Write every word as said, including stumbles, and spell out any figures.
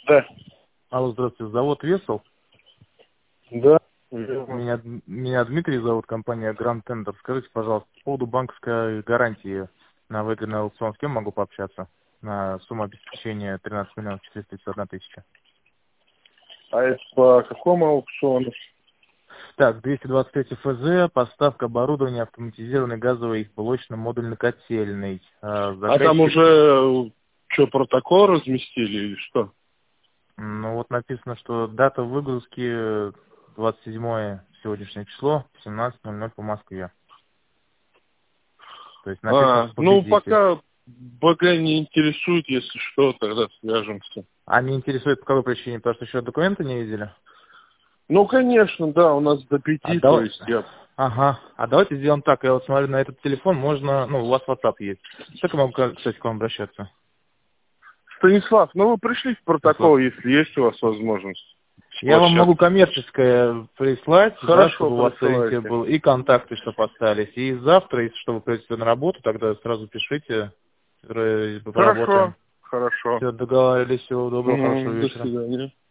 Да. Алло, здравствуйте, завод Весел. Да. Меня, меня Дмитрий зовут, компания Grand Tender. Скажите, пожалуйста, по поводу банковской гарантии на выигранный аукцион, с кем могу пообщаться? На сумму обеспечения тринадцать миллионов четыреста пятьдесят одна тысяча. А это по какому аукциону? Так, двести двадцать третий эф зэ, поставка оборудования автоматизированной газовой блочно-модульно-котельной. А, А там заказчик- уже что, протокол разместили или что? Ну вот написано, что дата выгрузки двадцать седьмое сегодняшнее число, семнадцать ноль ноль по Москве. То есть написано, А, что ну победитель. пока БГ не интересует, если что, тогда свяжемся. А не интересует по какой причине? Потому что еще документы не видели? Ну, конечно, да, у нас до А пяти, то да- есть я... Ага. А давайте сделаем так. Я вот смотрю на этот телефон, можно... Ну, у вас WhatsApp есть. Как я могу, кстати, к вам обращаться? Станислав, ну вы пришли в Станислав? протокол, если есть у вас возможность. Я вам могу Площадка. коммерческое прислать, да, Хорошо, чтобы у вас ориентир присылайте. был, и контакты, чтобы остались. И завтра, если что, вы придете на работу, тогда сразу пишите, э, поработаем. Хорошо, хорошо. Все, договорились, всего доброго, хорошего Мгм, до вечера. свидания.